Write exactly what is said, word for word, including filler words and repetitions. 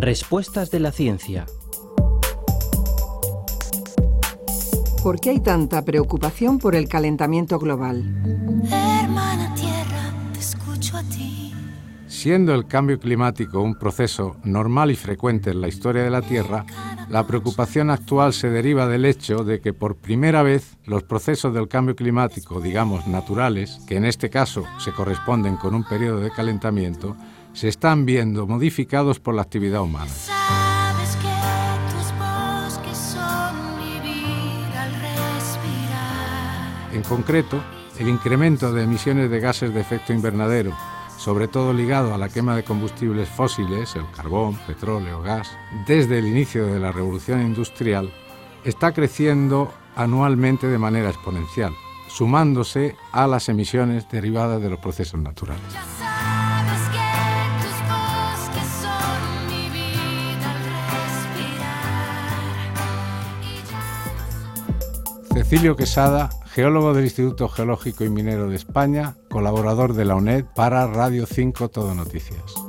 Respuestas de la ciencia. ¿Por qué hay tanta preocupación por el calentamiento global? Hermana Tierra, te escucho a ti. Siendo el cambio climático un proceso normal y frecuente en la historia de la Tierra, la preocupación actual se deriva del hecho de que por primera vez los procesos del cambio climático, digamos naturales, que en este caso se corresponden con un periodo de calentamiento, se están viendo modificados por la actividad humana. Sabes que tus bosques son mi vida al respirar. En concreto, el incremento de emisiones de gases de efecto invernadero, sobre todo ligado a la quema de combustibles fósiles, el carbón, petróleo, gas, desde el inicio de la revolución industrial, está creciendo anualmente de manera exponencial, sumándose a las emisiones derivadas de los procesos naturales. Ya sabes que tus bosques son mi vida al respirar. Cecilio Quesada, geólogo del Instituto Geológico y Minero de España, colaborador de la UNED para Radio cinco Todo Noticias.